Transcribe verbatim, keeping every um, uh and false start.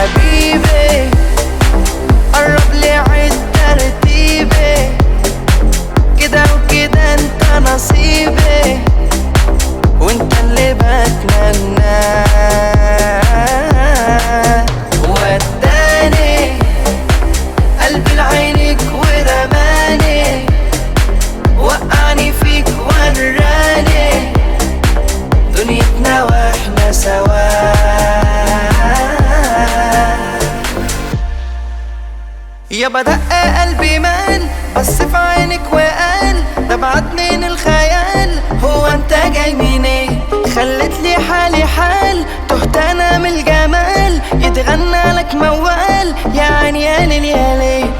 حبيبي قرب لي عيد ترتيبي، كده وكده انت نصيبي وانت اللي بتمناه. وداني قلبي لعينك ورماني، وقعني فيك وراني دنيتنا واحنا سوا. يا بدق قلبي مال بس في عينك وقال ده بعدني الخيال، هو انت جاي منين؟ خلت لي حالي حال، تهت انا من الجمال، يتغنى لك موال يا عيني يا ليل يا ليل.